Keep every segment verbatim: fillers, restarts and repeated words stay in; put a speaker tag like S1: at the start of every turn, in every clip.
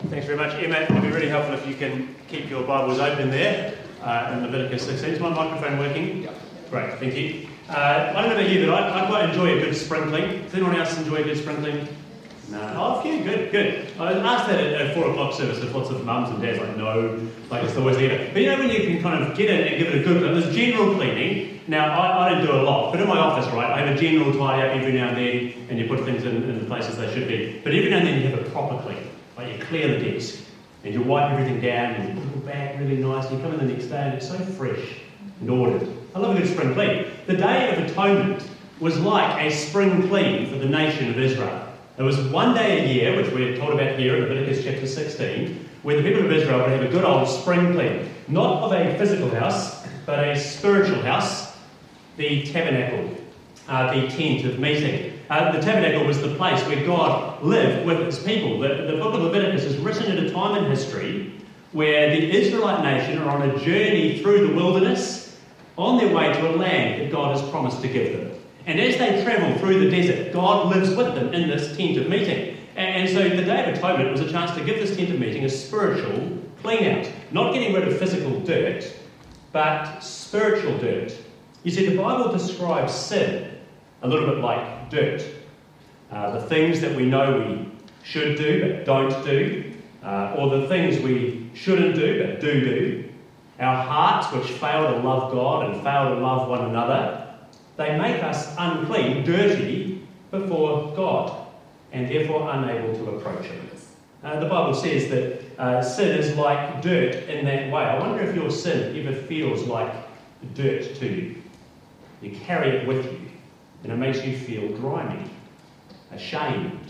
S1: Thanks very much, Emma. It'd be really helpful if you can keep your Bibles open there uh, in Leviticus sixteen. Is my microphone working?
S2: Yeah.
S1: Great, thank you. Uh, I don't know about you, but I, I quite enjoy a good sprinkling. Does anyone else enjoy a good sprinkling? No. Oh, a few. Good, good. I asked that at a four o'clock service if lots of mums and dads like, no, like it's the worst either. But you know when you can kind of get in and give it a good clean? There's general cleaning. Now, I, I don't do a lot, but in my office, right, I have a general tidy up every now and then, and you put things in, in the places they should be. But every now and then you have a proper clean. Like you clear the desk, and you wipe everything down, and you put it back really nice, and you come in the next day, and it's so fresh and ordered. I love a good spring clean. The Day of Atonement was like a spring clean for the nation of Israel. There was one day a year, which we're told about here in Leviticus chapter sixteen, where the people of Israel would have a good old spring clean. Not of a physical house, but a spiritual house, the tabernacle, uh, the tent of meeting. Uh, the tabernacle was the place where God lived with his people. The, the book of Leviticus is written at a time in history where the Israelite nation are on a journey through the wilderness on their way to a land that God has promised to give them. And as they travel through the desert, God lives with them in this tent of meeting. And, and so the Day of Atonement was a chance to give this tent of meeting a spiritual clean-out. Not getting rid of physical dirt, but spiritual dirt. You see, the Bible describes sin a little bit like dirt. Uh, the things that we know we should do but don't do, uh, or the things we shouldn't do but do do. Our hearts which fail to love God and fail to love one another, they make us unclean, dirty before God, and therefore unable to approach Him. Uh, the Bible says that uh, sin is like dirt in that way. I wonder if your sin ever feels like dirt to you. You carry it with you, and it makes you feel grimy, ashamed,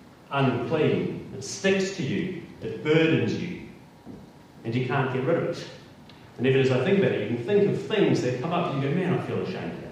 S1: unclean. It sticks to you, it burdens you, and you can't get rid of it. And even as I think about it, you can think of things that come up and you go, man, I feel ashamed of that.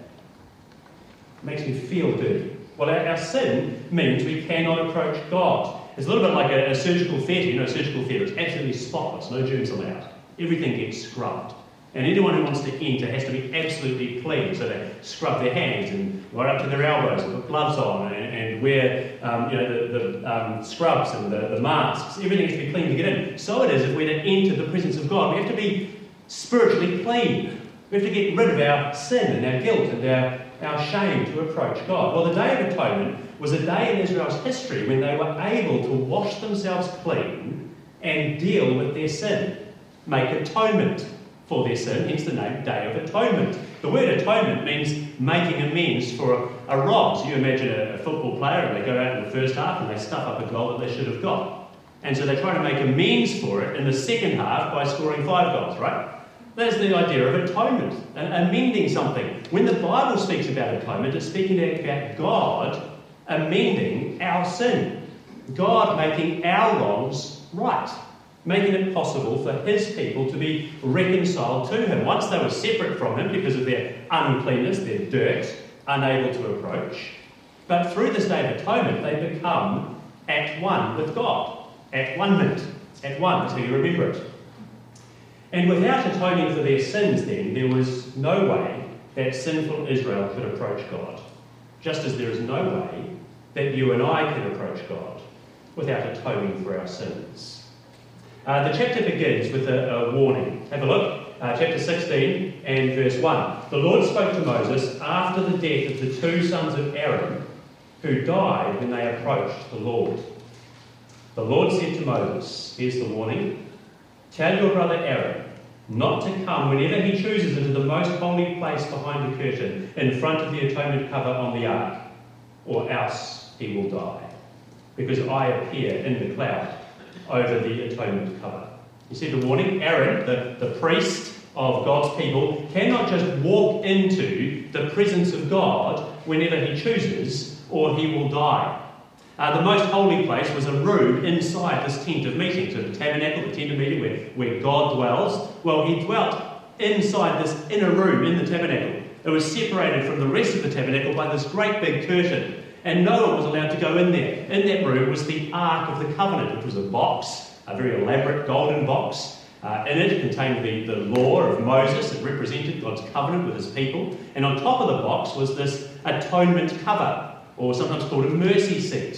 S1: It makes me feel dirty. Well, our, our sin means we cannot approach God. It's a little bit like a, a surgical theatre. You know, a surgical theatre is absolutely spotless, no germs allowed. Everything gets scrubbed. And anyone who wants to enter has to be absolutely clean. So they scrub their hands and right up to their elbows and put gloves on and, and wear um, you know, the, the um, scrubs and the, the masks. Everything has to be clean to get in. So it is if we're to enter the presence of God. We have to be spiritually clean. We have to get rid of our sin and our guilt and our, our shame to approach God. Well, the Day of Atonement was a day in Israel's history when they were able to wash themselves clean and deal with their sin. Make atonement for their sin, hence the name Day of Atonement. The word atonement means making amends for a, a rob. So you imagine a, a football player and they go out in the first half and they stuff up a goal that they should have got. And so they try to make amends for it in the second half by scoring five goals, right? That's the idea of atonement, amending something. When the Bible speaks about atonement, it's speaking about God amending our sin. God making our wrongs right. Making it possible for his people to be reconciled to him. Once they were separate from him because of their uncleanness, their dirt, unable to approach. But through this Day of Atonement, they become at one with God. At one minute. At one, that's how you remember it. And without atoning for their sins then, there was no way that sinful Israel could approach God. Just as there is no way that you and I can approach God without atoning for our sins. Uh, the chapter begins with a, a warning. Have a look. Uh, chapter sixteen and verse one. The Lord spoke to Moses after the death of the two sons of Aaron who died when they approached the Lord. The Lord said to Moses, here's the warning, tell your brother Aaron not to come whenever he chooses into the most holy place behind the curtain in front of the atonement cover on the ark, or else he will die, because I appear in the cloud over the atonement cover. You see the warning? Aaron, the, the priest of God's people, cannot just walk into the presence of God whenever he chooses, or he will die. Uh, the most holy place was a room inside this tent of meeting. So the tabernacle, the tent of meeting, where, where God dwells. Well, he dwelt inside this inner room in the tabernacle. It was separated from the rest of the tabernacle by this great big curtain. And no one was allowed to go in there. In that room was the Ark of the Covenant, which was a box, a very elaborate golden box. Uh, in it contained the, the law of Moses. It represented God's covenant with his people. And on top of the box was this atonement cover, or sometimes called a mercy seat.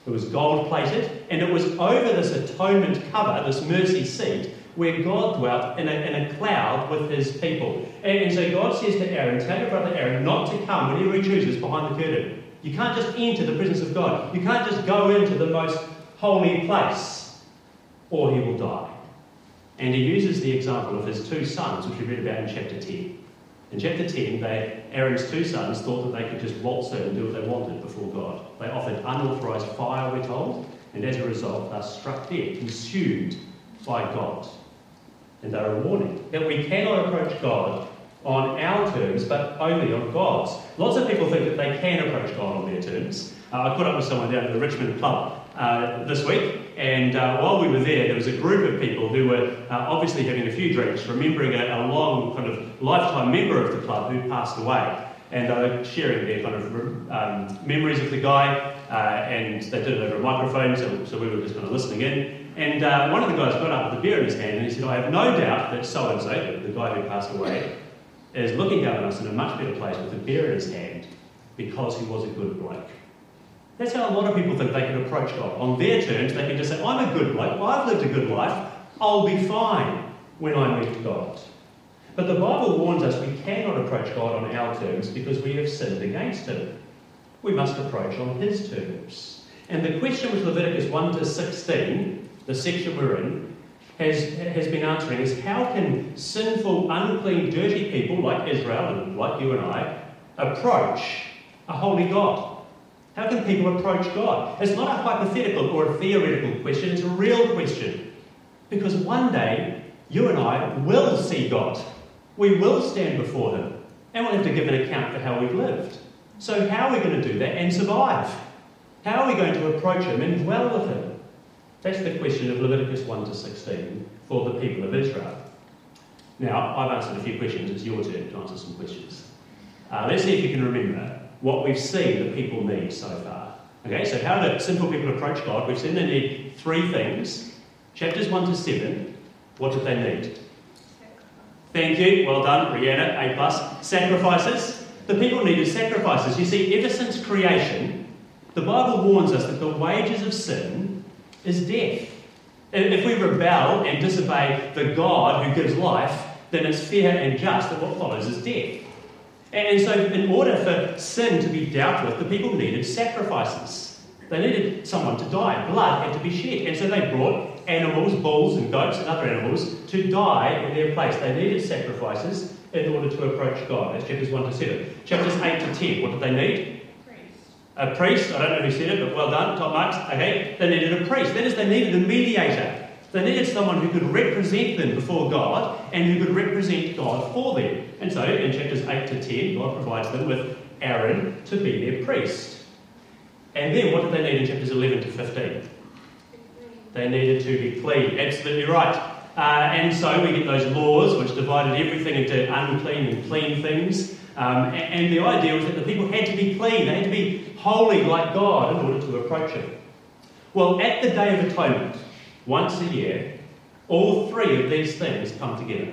S1: It was gold-plated, and it was over this atonement cover, this mercy seat, where God dwelt in a, in a cloud with his people. And, and so God says to Aaron, tell your brother Aaron not to come whenever he chooses behind the curtain. You can't just enter the presence of God. You can't just go into the most holy place, or he will die. And he uses the example of his two sons, which we read about in chapter ten. In chapter ten, they, Aaron's two sons thought that they could just waltz in and do what they wanted before God. They offered unauthorized fire, we're told, and as a result, they are struck dead, consumed by God. And they're a warning that we cannot approach God on our terms, but only on God's. Lots of people think that they can approach God on their terms. Uh, I caught up with someone down at the Richmond Club uh, this week, and uh, while we were there, there was a group of people who were uh, obviously having a few drinks, remembering a, a long kind of lifetime member of the club who passed away. And they were sharing their kind of um, memories of the guy, uh, and they did it over a microphone, so, so we were just kind of listening in. And uh, one of the guys got up with a beer in his hand and he said, I have no doubt that so-and-so, the guy who passed away, is looking down on us in a much better place with a beer in his hand because he was a good bloke. That's how a lot of people think they can approach God. On their terms, they can just say, I'm a good bloke, I've lived a good life, I'll be fine when I meet God. But the Bible warns us we cannot approach God on our terms because we have sinned against him. We must approach on his terms. And the question with Leviticus one to sixteen, the section we're in, has, has been answering is how can sinful, unclean, dirty people like Israel and like you and I approach a holy God? How can people approach God? It's not a hypothetical or a theoretical question, it's a real question. Because one day, you and I will see God. We will stand before him, and we'll have to give an account for how we've lived. So how are we going to do that and survive? How are we going to approach him and dwell with him? That's the question of Leviticus one to sixteen for the people of Israel. Now, I've answered a few questions. It's your turn to answer some questions. Uh, let's see if you can remember what we've seen that people need so far. Okay, so how do simple people approach God? We've seen they need three things. Chapters one to seven, what did they need? Thank you, well done, Rihanna, A plus. Sacrifices. The people needed sacrifices. You see, ever since creation, the Bible warns us that the wages of sin is death. If we rebel and disobey the God who gives life, then it's fair and just that what follows is death. And so in order for sin to be dealt with, the people needed sacrifices. They needed someone to die. Blood had to be shed. And so they brought animals, bulls and goats and other animals to die in their place. They needed sacrifices in order to approach God. That's chapters one to seven. Chapters eight to ten, what did they need? A priest. I don't know who said it, but well done, top marks. Okay, they needed a priest. That is, they needed a mediator. They needed someone who could represent them before God and who could represent God for them. And so in chapters eight to ten, God provides them with Aaron to be their priest. And then what did they need in chapters eleven to fifteen? They needed to be clean. Absolutely right. Uh, and so we get those laws which divided everything into unclean and clean things. Um, and, and the idea was that the people had to be clean. They had to be holy like God in order to approach him. Well, at the Day of Atonement, once a year, all three of these things come together.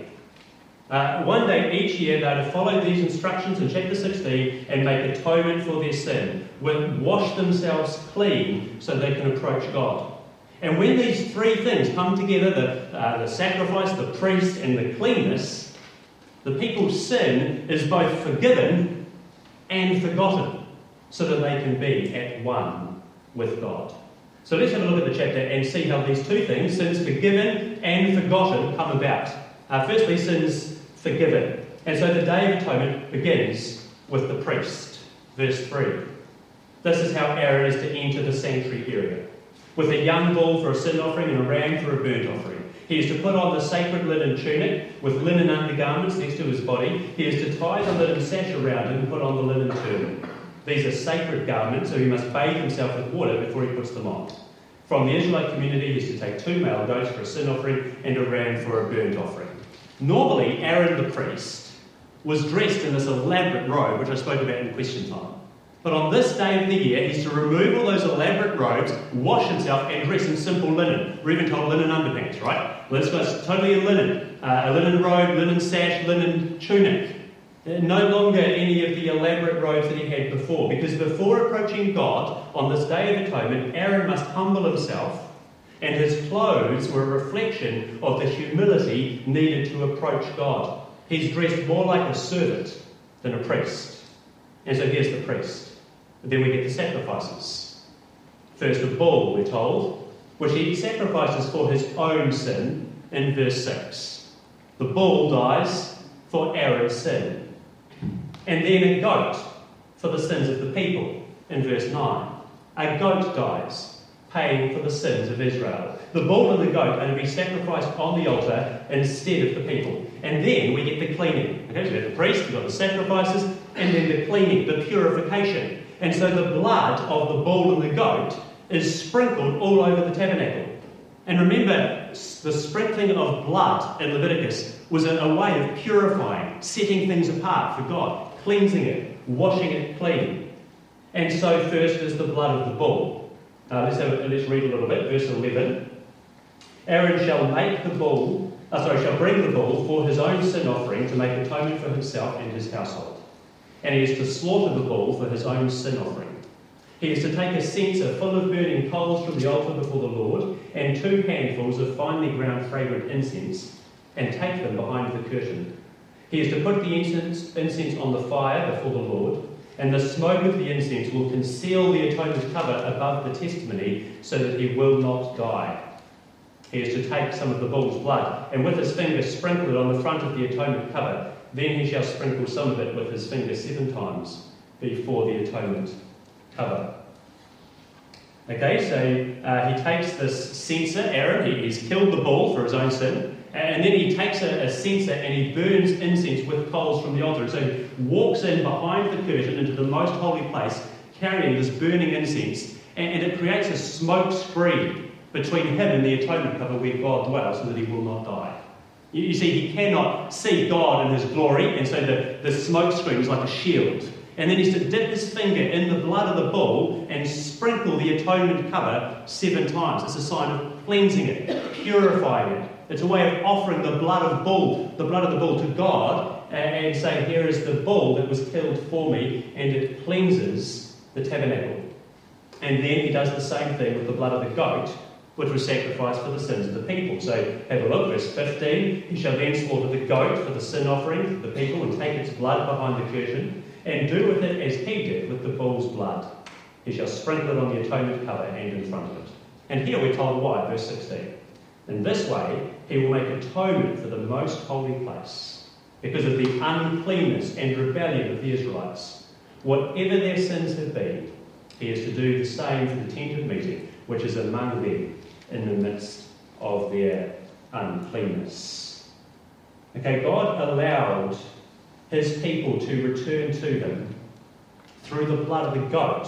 S1: Uh, one day each year they are to follow these instructions in chapter sixteen and make atonement for their sin, wash themselves clean so they can approach God. And when these three things come together, the, uh, the sacrifice, the priest, and the cleanness, the people's sin is both forgiven and forgotten, so that they can be at one with God. So let's have a look at the chapter and see how these two things, sins forgiven and forgotten, come about. Uh, firstly, sins forgiven. And so the Day of Atonement begins with the priest. Verse three. This is how Aaron is to enter the sanctuary area. With a young bull for a sin offering and a ram for a burnt offering. He is to put on the sacred linen tunic with linen undergarments next to his body. He is to tie the linen sash around him and put on the linen turban. These are sacred garments, so he must bathe himself with water before he puts them on. From the Israelite community, he is to take two male goats for a sin offering and a ram for a burnt offering. Normally, Aaron the priest was dressed in this elaborate robe, which I spoke about in question time. But on this day of the year, he's to remove all those elaborate robes, wash himself, and dress in simple linen. We're even told linen underpants, right? Well, this guy's totally in linen. Uh, a linen robe, linen sash, linen tunic. No longer any of the elaborate robes that he had before, because before approaching God on this Day of Atonement, Aaron must humble himself, and his clothes were a reflection of the humility needed to approach God. He's dressed more like a servant than a priest. And so here's the priest. Then we get the sacrifices. First, a bull, we're told, which he sacrifices for his own sin in verse six. The bull dies for Aaron's sin. And then a goat for the sins of the people in verse nine. A goat dies, paying for the sins of Israel. The bull and the goat are to be sacrificed on the altar instead of the people. And then we get the cleaning. Okay, so we have the priest, we've got the sacrifices, and then the cleaning, the purification. And so the blood of the bull and the goat is sprinkled all over the tabernacle. And remember, the sprinkling of blood in Leviticus was a, a way of purifying, setting things apart for God, cleansing it, washing it clean. And so first is the blood of the bull. Uh, let's, have, let's read a little bit, verse eleven. Aaron shall make the bull, uh, sorry, shall bring the bull for his own sin offering to make atonement for himself and his household. And he is to slaughter the bull for his own sin offering. He is to take a censer full of burning coals from the altar before the Lord, and two handfuls of finely ground fragrant incense, and take them behind the curtain. He is to put the incense, incense on the fire before the Lord, and the smoke of the incense will conceal the atonement cover above the testimony, so that he will not die. He is to take some of the bull's blood, and with his finger sprinkle it on the front of the atonement cover. Then he shall sprinkle some of it with his finger seven times before the atonement cover. Okay, so uh, he takes this censer, Aaron, he, he's killed the bull for his own sin, and then he takes a, a censer and he burns incense with coals from the altar. So he walks in behind the curtain into the most holy place, carrying this burning incense, and, and it creates a smoke screen between him and the atonement cover where God dwells, so that he will not die. You, you see, he cannot see God in his glory, and so the, the smoke screen is like a shield. And then he's to dip his finger in the blood of the bull and sprinkle the atonement cover seven times. It's a sign of cleansing it, purifying it. It's a way of offering the blood of bull, the blood of the bull to God, and saying, here is the bull that was killed for me, and it cleanses the tabernacle. And then he does the same thing with the blood of the goat, which was sacrificed for the sins of the people. So have a look, verse fifteen. He shall then slaughter the goat for the sin offering of the people and take its blood behind the curtain, and do with it as he did with the bull's blood. He shall sprinkle it on the atonement cover and in front of it. And here we're told why, verse sixteen. In this way, he will make atonement for the most holy place, because of the uncleanness and rebellion of the Israelites. Whatever their sins have been, he is to do the same for the tent of meeting, which is among them in the midst of their uncleanness. Okay, God allowed his people to return to him through the blood of the goat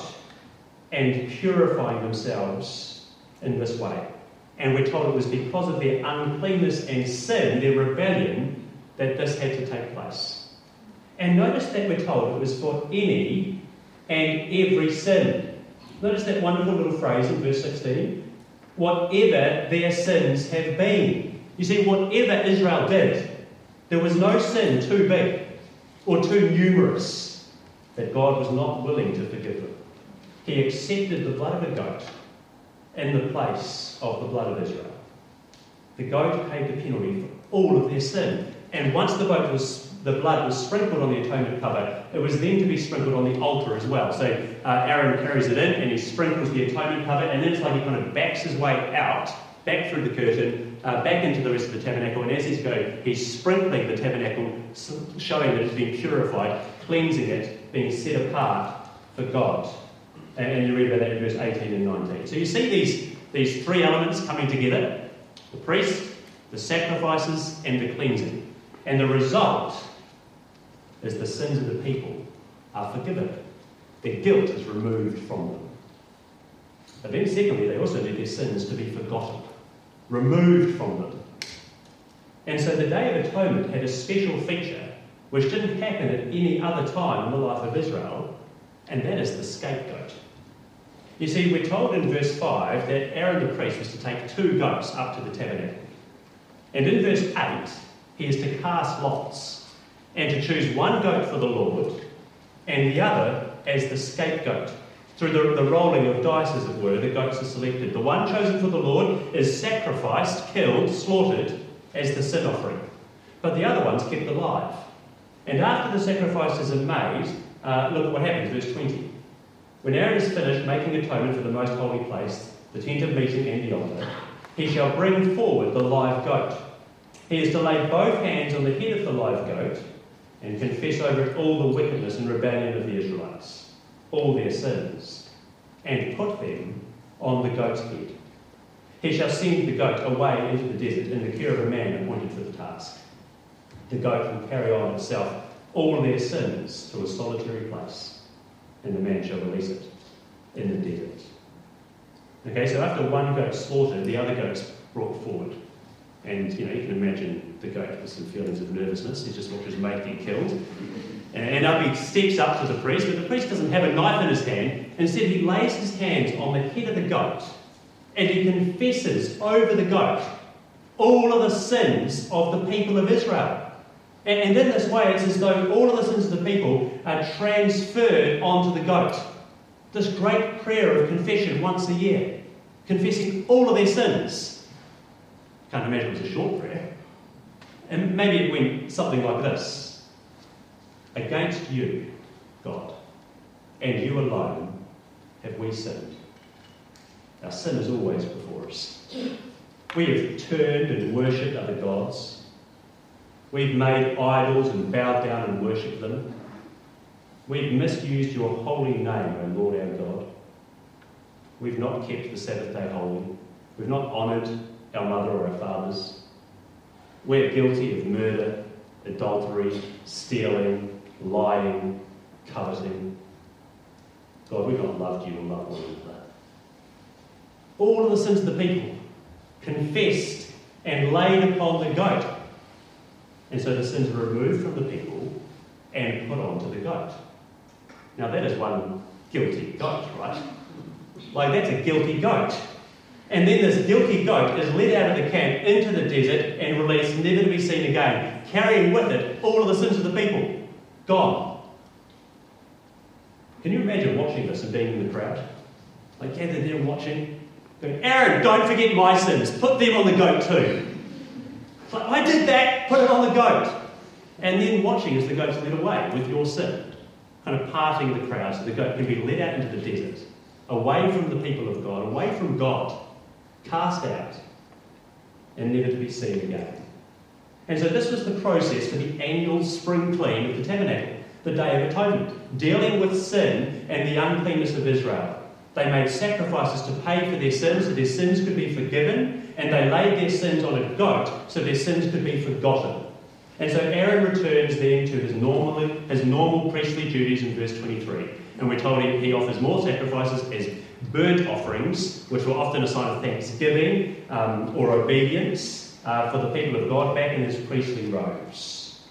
S1: and purifying themselves in this way. And we're told it was because of their uncleanness and sin, their rebellion, that this had to take place. And notice that we're told it was for any and every sin. Notice that wonderful little phrase in verse sixteen. Whatever their sins have been. You see, whatever Israel did, there was no sin too big or too numerous that God was not willing to forgive them. He accepted the blood of a goat in the place of the blood of Israel. The goat paid the penalty for all of their sin. And once the, boat was, the blood was sprinkled on the atonement cover, it was then to be sprinkled on the altar as well. So uh, Aaron carries it in and he sprinkles the atonement cover, and then it's like he kind of backs his way out, back through the curtain, uh, back into the rest of the tabernacle. And as he's going, he's sprinkling the tabernacle, showing that it's been purified, cleansing it, being set apart for God. And you read about that in verse eighteen and nineteen. So you see these, these three elements coming together: the priest, the sacrifices, and the cleansing. And the result is the sins of the people are forgiven. Their guilt is removed from them. But then secondly, they also need their sins to be forgotten, removed from them. And so the Day of Atonement had a special feature which didn't happen at any other time in the life of Israel, and that is the scapegoat. You see, we're told in verse five that Aaron the priest was to take two goats up to the tabernacle. And in verse eight, he is to cast lots. and to choose one goat for the Lord and the other as the scapegoat. Through the, the rolling of dice, as it were, the goats are selected. The one chosen for the Lord is sacrificed, killed, slaughtered as the sin offering, but the other one's kept alive. And after the sacrifices are made, uh, look what happens, verse twenty. When Aaron is finished making atonement for the most holy place, the tent of meeting and the altar, he shall bring forward the live goat. He is to lay both hands on the head of the live goat and confess over it all the wickedness and rebellion of the Israelites, all their sins, and put them on the goat's head. He shall send the goat away into the desert in the care of a man appointed for the task. The goat will carry on itself all their sins to a solitary place, and the man shall release it in the desert. Okay, so after one goat's slaughtered, the other goat's brought forward. And, you know, you can imagine the goat with some feelings of nervousness. He just watches his mate get killed. And up he steps up to the priest, but the priest doesn't have a knife in his hand. Instead, he lays his hands on the head of the goat, and he confesses over the goat all of the sins of the people of Israel. And, and in this way, it's as though all of the sins of the people are transferred onto the goat. This great prayer of confession once a year, confessing all of their sins. Can't imagine it was a short prayer. And maybe it went something like this. Against you, God, and you alone have we sinned. Our sin is always before us. We have turned and worshipped other gods. We've made idols and bowed down and worshipped them. We've misused your holy name, O Lord our God. We've not kept the Sabbath day holy. We've not honoured our mother or our fathers. We're guilty of murder, adultery, stealing, lying, coveting. God, we've not loved you or loved one another. All of the sins of the people confessed and laid upon the goat. And so the sins were removed from the people and put onto the goat. Now that is one guilty goat, right? Like, that's a guilty goat. And then this guilty goat is led out of the camp into the desert and released, never to be seen again, carrying with it all of the sins of the people. Gone. Can you imagine watching this and being in the crowd? Like, gathered there watching, going, Aaron, don't forget my sins. Put them on the goat too. It's like, I did that, put it on the goat. And then watching as the goat's led away with your sin. Kind of parting the crowd so the goat can be led out into the desert, away from the people of God, away from God, cast out, and never to be seen again. And so this was the process for the annual spring clean of the tabernacle, the Day of Atonement, dealing with sin and the uncleanness of Israel. They made sacrifices to pay for their sins so their sins could be forgiven, and they laid their sins on a goat so their sins could be forgotten. And so Aaron returns then to his normal, his normal priestly duties in verse twenty-three. And we're told he, he offers more sacrifices as burnt offerings, which were often a sign of thanksgiving um, or obedience uh, for the people of God back in his priestly robes.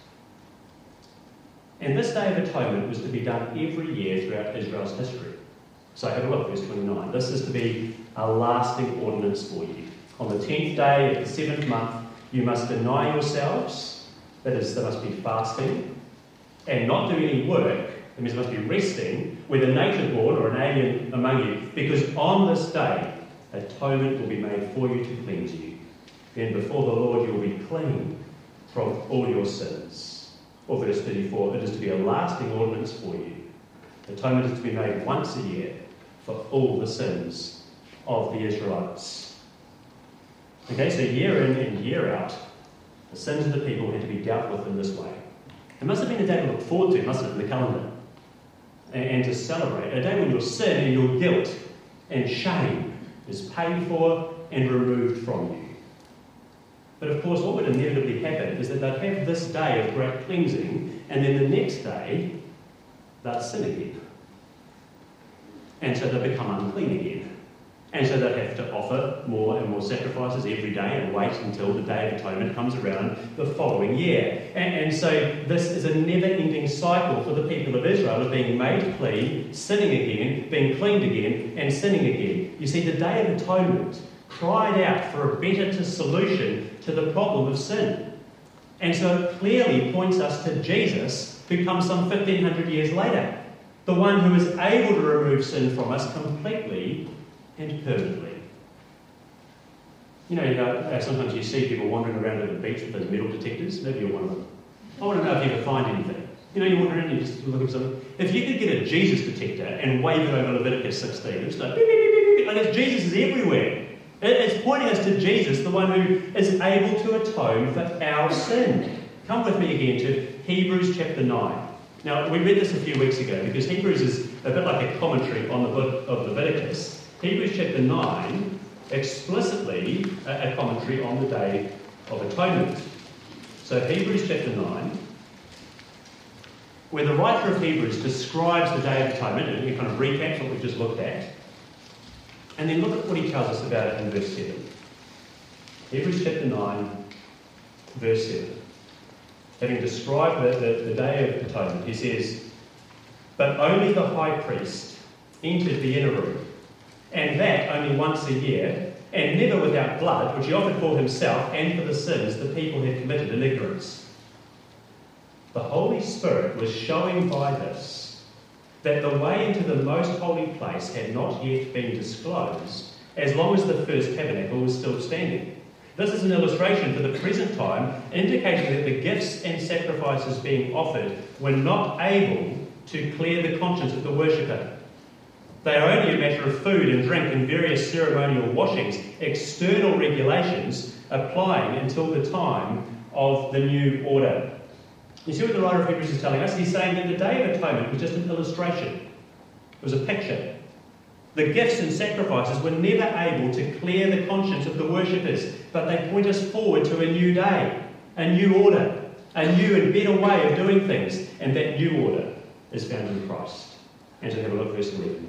S1: And this Day of Atonement was to be done every year throughout Israel's history. So have a look, verse twenty-nine. This is to be a lasting ordinance for you. On the tenth day of the seventh month, you must deny yourselves. That is, there must be fasting and not do any work. That means there must be resting, whether native-born or an alien among you, because on this day, atonement will be made for you to cleanse you. Then before the Lord you will be clean from all your sins. Or verse thirty-four, it is to be a lasting ordinance for you. Atonement is to be made once a year for all the sins of the Israelites. Okay, so year in and year out, the sins of the people had to be dealt with in this way. It must have been a day to look forward to, mustn't it, in the calendar? And, and to celebrate. A day when your sin and your guilt and shame is paid for and removed from you. But of course, what would inevitably happen is that they'd have this day of great cleansing, and then the next day, they'd sin again. And so they'd become unclean again. And so they'd have to offer more and more sacrifices every day and wait until the Day of Atonement comes around the following year. And, and so this is a never-ending cycle for the people of Israel of being made clean, sinning again, being cleaned again, and sinning again. You see, the Day of Atonement cried out for a better solution to the problem of sin. And so it clearly points us to Jesus, who comes some fifteen hundred years later, the one who is able to remove sin from us completely and permanently. You know, you know uh, sometimes you see people wandering around at the beach with those metal detectors. Maybe you're one of them. I want to know if you ever find anything. You know, you wander around and you just look at something. If you could get a Jesus detector and wave it over Leviticus sixteen, it's like, beep, beep, beep, beep, like it's Jesus is everywhere. It's pointing us to Jesus, the one who is able to atone for our sin. Come with me again to Hebrews chapter nine. Now, we read this a few weeks ago because Hebrews is a bit like a commentary on the book of Leviticus. Hebrews chapter nine, explicitly a commentary on the Day of Atonement. So Hebrews chapter nine, where the writer of Hebrews describes the Day of Atonement, and he kind of recaps what we've just looked at. And then look at what he tells us about it in verse seven. Hebrews chapter nine, verse seven. Having described the, the, the Day of Atonement, he says, "But only the high priest entered the inner room, and that only once a year, and never without blood, which he offered for himself and for the sins the people had committed in ignorance." The Holy Spirit was showing by this that the way into the most holy place had not yet been disclosed, as long as the first tabernacle was still standing. This is an illustration for the present time, indicating that the gifts and sacrifices being offered were not able to clear the conscience of the worshipper. They are only a matter of food and drink and various ceremonial washings, external regulations applying until the time of the new order. You see what the writer of Hebrews is telling us? He's saying that the Day of Atonement was just an illustration. It was a picture. The gifts and sacrifices were never able to clear the conscience of the worshippers, but they point us forward to a new day, a new order, a new and better way of doing things, and that new order is found in Christ. And so have a look at verse eleven.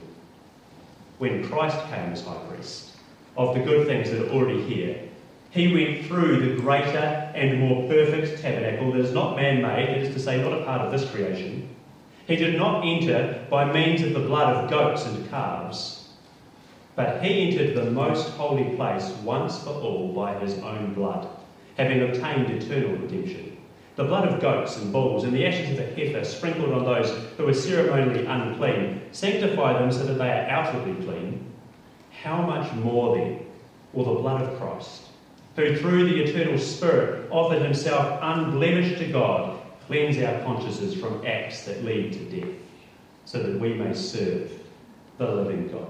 S1: When Christ came as high priest of the good things that are already here, he went through the greater and more perfect tabernacle that is not man-made, that is to say, not a part of this creation. He did not enter by means of the blood of goats and calves, but he entered the most holy place once for all by his own blood, having obtained eternal redemption. The blood of goats and bulls and the ashes of a heifer sprinkled on those who are ceremonially unclean sanctify them so that they are outwardly clean. How much more then will the blood of Christ, who through the eternal Spirit offered himself unblemished to God, cleanse our consciences from acts that lead to death, so that we may serve the living God.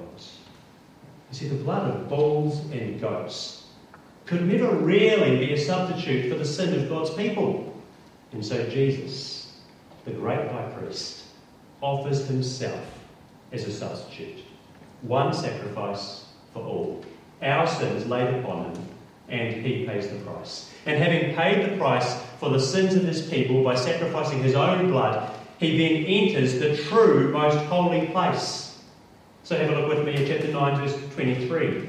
S1: You see, the blood of bulls and goats could never really be a substitute for the sin of God's people. And so Jesus, the great high priest, offers himself as a substitute. One sacrifice for all. Our sins laid upon him, and he pays the price. And having paid the price for the sins of his people by sacrificing his own blood, he then enters the true, most holy place. So have a look with me at chapter nine, verse twenty-three.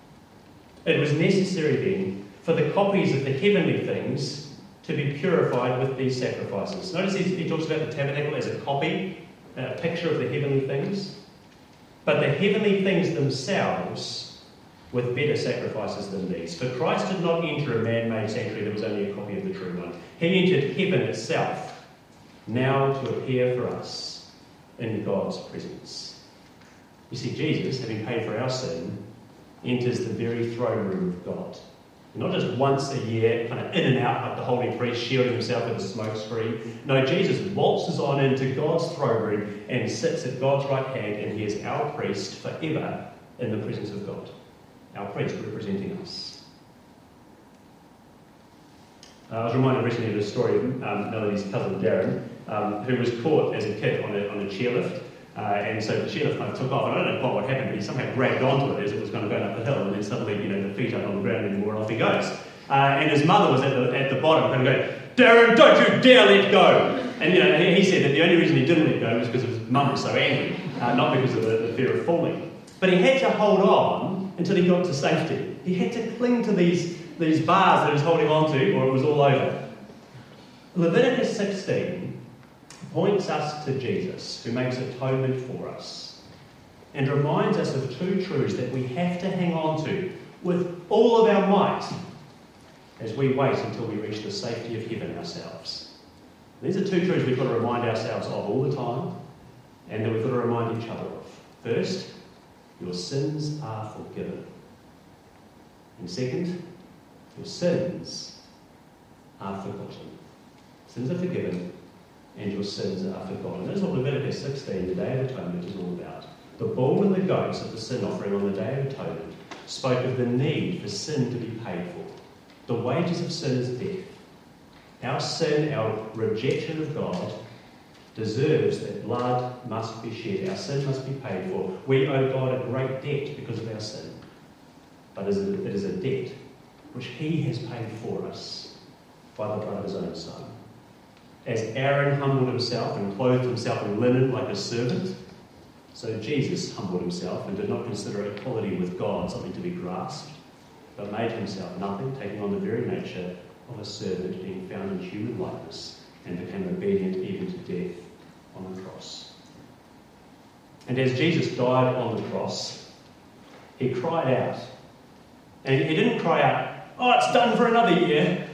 S1: It was necessary then for the copies of the heavenly things to be purified with these sacrifices. Notice he, he talks about the tabernacle as a copy, a picture of the heavenly things. But the heavenly things themselves with better sacrifices than these. For Christ did not enter a man-made sanctuary that was only a copy of the true one. He entered heaven itself, now to appear for us in God's presence. You see, Jesus, having paid for our sin, enters the very throne room of God. Not just once a year, kind of in and out like the holy priest, shielding himself with a smoke screen. No, Jesus waltzes on into God's throne room and sits at God's right hand, and he is our priest forever in the presence of God. Our priest representing us. Uh, I was reminded recently of the story of um, Melody's cousin Darren, um, who was caught as a kid on a, on a chairlift. Uh, and so the chairlift kind of took off. And I don't know quite what happened, but he somehow grabbed onto it as it was kind of going up the hill, and then suddenly, you know, the feet aren't on the ground anymore, and off he goes. Uh, and his mother was at the at the bottom, kind of going, "Darren, don't you dare let go!" And you know, he, he said that the only reason he didn't let go was because his mum was so angry, uh, not because of the, the fear of falling. But he had to hold on until he got to safety. He had to cling to these these bars that he was holding on to, or it was all over. Leviticus sixteen points us to Jesus, who makes atonement for us, and reminds us of two truths that we have to hang on to with all of our might as we wait until we reach the safety of heaven ourselves. These are two truths we've got to remind ourselves of all the time, and that we've got to remind each other of. First, your sins are forgiven. And second, your sins are forgotten. Sins are forgiven, and your sins are forgotten. That is what Leviticus sixteen, the Day of Atonement, is all about. The bull and the goats of the sin offering on the Day of Atonement spoke of the need for sin to be paid for. The wages of sin is death. Our sin, our rejection of God, deserves that blood must be shed. Our sin must be paid for. We owe God a great debt because of our sin. But it is a debt which he has paid for us by the blood of his own Son. As Aaron humbled himself and clothed himself in linen like a servant, so Jesus humbled himself and did not consider equality with God something to be grasped, but made himself nothing, taking on the very nature of a servant, being found in human likeness, and became obedient even to death on the cross. And as Jesus died on the cross, he cried out. And he didn't cry out, "Oh, it's done for another year."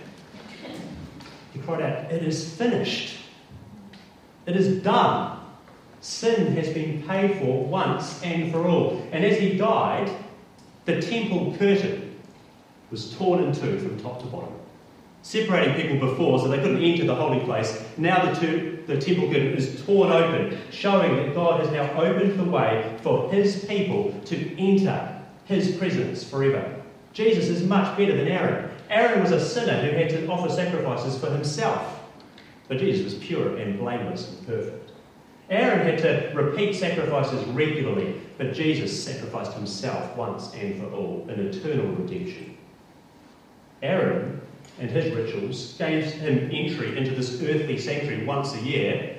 S1: He cried out, "It is finished. It is done. Sin has been paid for once and for all." And as he died, the temple curtain was torn in two from top to bottom, separating people before so they couldn't enter the holy place. Now the, two, the temple curtain is torn open, showing that God has now opened the way for his people to enter his presence forever. Jesus is much better than Aaron. Aaron was a sinner who had to offer sacrifices for himself, but Jesus was pure and blameless and perfect. Aaron had to repeat sacrifices regularly, but Jesus sacrificed himself once and for all in eternal redemption. Aaron and his rituals gave him entry into this earthly sanctuary once a year.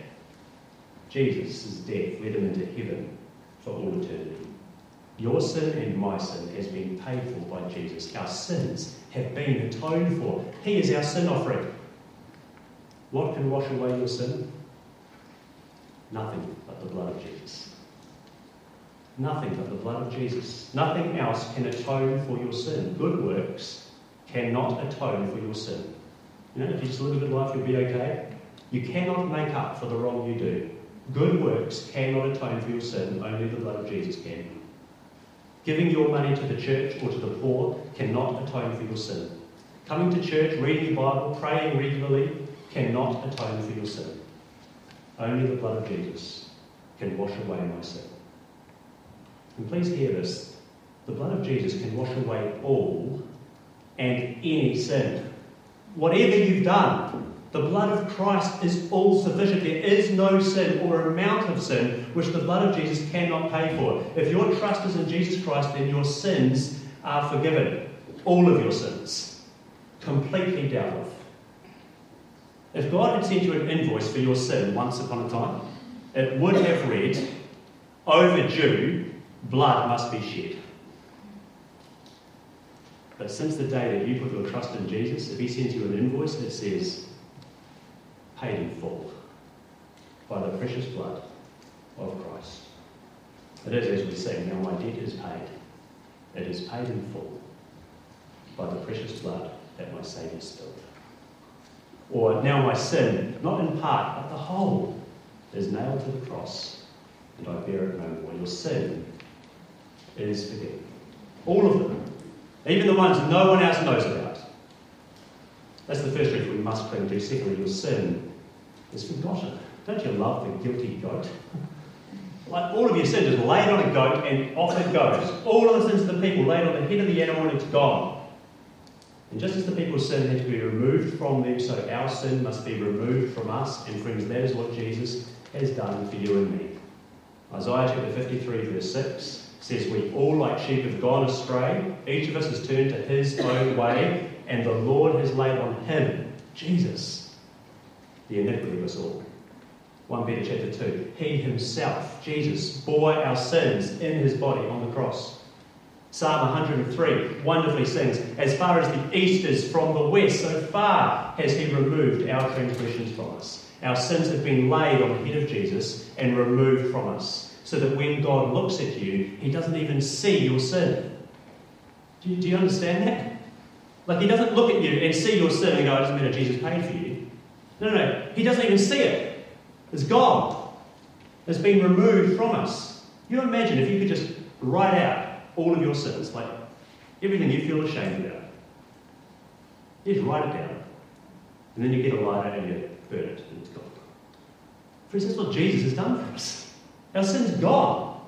S1: Jesus' death led him into heaven for all eternity. Your sin and my sin has been paid for by Jesus. Our sins have been atoned for. He is our sin offering. What can wash away your sin? Nothing but the blood of Jesus. Nothing but the blood of Jesus. Nothing else can atone for your sin. Good works cannot atone for your sin. You know, if you just live a good life, you'll be okay. You cannot make up for the wrong you do. Good works cannot atone for your sin. Only the blood of Jesus can. Giving your money to the church or to the poor cannot atone for your sin. Coming to church, reading the Bible, praying regularly cannot atone for your sin. Only the blood of Jesus can wash away my sin. And please hear this. The blood of Jesus can wash away all and any sin. Whatever you've done, the blood of Christ is all sufficient. There is no sin or amount of sin which the blood of Jesus cannot pay for. If your trust is in Jesus Christ, then your sins are forgiven. All of your sins. Completely dealt with. If God had sent you an invoice for your sin once upon a time, it would have read, "Overdue, blood must be shed." But since the day that you put your trust in Jesus, if he sends you an invoice, it says, "Paid in full by the precious blood of Christ." It is as we sing, "Now my debt is paid. It is paid in full by the precious blood that my Saviour spilled." Or, "Now my sin, not in part, but the whole, is nailed to the cross, and I bear it no more." Your sin is forgiven. All of them. Even the ones no one else knows about. That's the first truth we must cling to. Secondly, your sin is forgotten. Don't you love the guilty goat? Like all of your sin is laid on a goat and off it goes. All of the sins of the people laid on the head of the animal and it's gone. And just as the people's sin had to be removed from them, so our sin must be removed from us. And friends, that is what Jesus has done for you and me. Isaiah chapter fifty-three verse six says, "We all like sheep have gone astray. Each of us has turned to his own way, and the Lord has laid on him," Jesus, "the iniquity of us all." First Peter chapter two, he himself, Jesus, bore our sins in his body on the cross. Psalm one hundred three wonderfully sings, "As far as the east is from the west, so far has he removed our transgressions from us." Our sins have been laid on the head of Jesus and removed from us, so that when God looks at you, he doesn't even see your sin. Do you, do you understand that? Like he doesn't look at you and see your sin and go, it doesn't matter, Jesus paid for you. No, no, no. He doesn't even see it. It's gone. It's been removed from us. You imagine if you could just write out all of your sins, like everything you feel ashamed about. You just write it down. And then you get a lighter and you burn it and it's gone. Friends, that's what Jesus has done for us. Our sin's gone.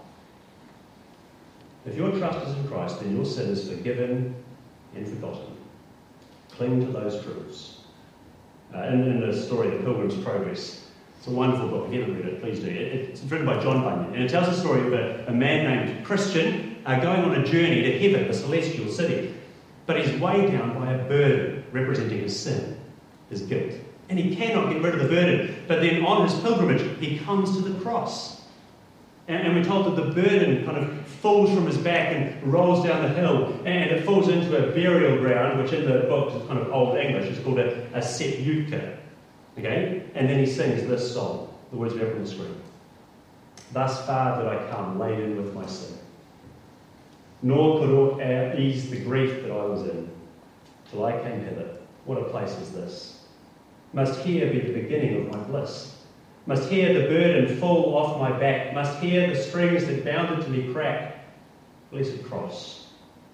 S1: If your trust is in Christ, then your sin is forgiven and forgotten. Cling to those truths. Uh, in, in the story, The Pilgrim's Progress, it's a wonderful book. If you haven't read it, please do. It, it's written by John Bunyan, and it tells the story of a, a man named Christian uh, going on a journey to heaven, the celestial city. But he's weighed down by a burden representing his sin, his guilt. And he cannot get rid of the burden. But then on his pilgrimage, he comes to the cross. And, and we're told that the burden kind of falls from his back and rolls down the hill. And it falls into a burial ground, which in the book is kind of Old English. It's called a, a sepulchre. Okay? And then he sings this song. The words are up on the screen. Thus far did I come, laden with my sin. Nor could aught ease the grief that I was in, till I came hither. What a place is this? Must here be the beginning of my bliss. Must here the burden fall off my back. Must here the strings that bounded to me crack. Blessed cross.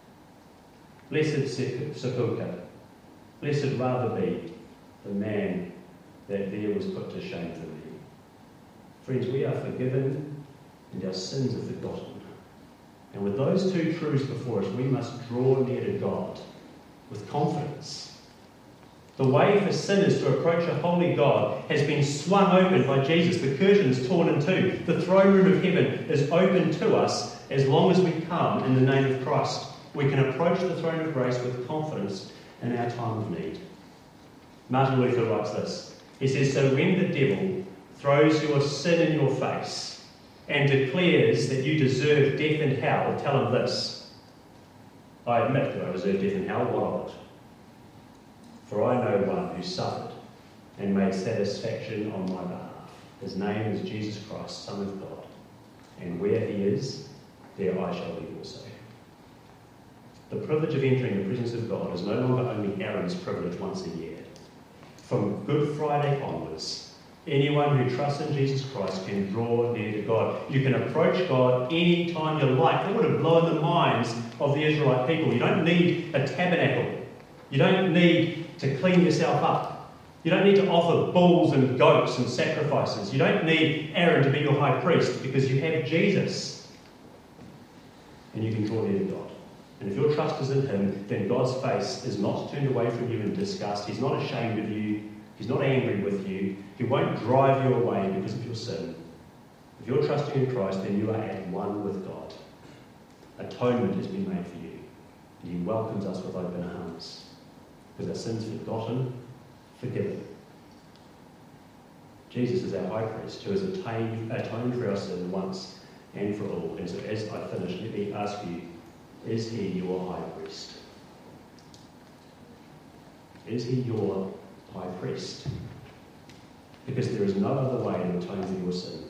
S1: Blessed sepulchre. Blessed rather be the man that there was put to shame for me. Friends, we are forgiven and our sins are forgotten. And with those two truths before us, we must draw near to God with confidence. The way for sinners to approach a holy God has been swung open by Jesus. The curtain's torn in two. The throne room of heaven is open to us as long as we come in the name of Christ. We can approach the throne of grace with confidence in our time of need. Martin Luther writes this. He says, so when the devil throws your sin in your face and declares that you deserve death and hell, tell him this. I admit that I deserve death and hell. What of it? For I know one who suffered and made satisfaction on my behalf. His name is Jesus Christ, Son of God. And where he is, there I shall be also. The privilege of entering the presence of God is no longer only Aaron's privilege once a year. From Good Friday onwards, anyone who trusts in Jesus Christ can draw near to God. You can approach God any time you like. That would have blown the minds of the Israelite people. You don't need a tabernacle. You don't need to clean yourself up. You don't need to offer bulls and goats and sacrifices. You don't need Aaron to be your high priest because you have Jesus. And you can draw near to God. And if your trust is in him, then God's face is not turned away from you in disgust. He's not ashamed of you. He's not angry with you. He won't drive you away because of your sin. If you're trusting in Christ, then you are at one with God. Atonement has been made for you. And he welcomes us with open arms. Because our sins forgotten, forgiven. Jesus is our high priest who has atoned, atoned for our sin once and for all. And so as I finish, let me ask you, is he your high priest? Is he your high priest? Because there is no other way to atone for your sin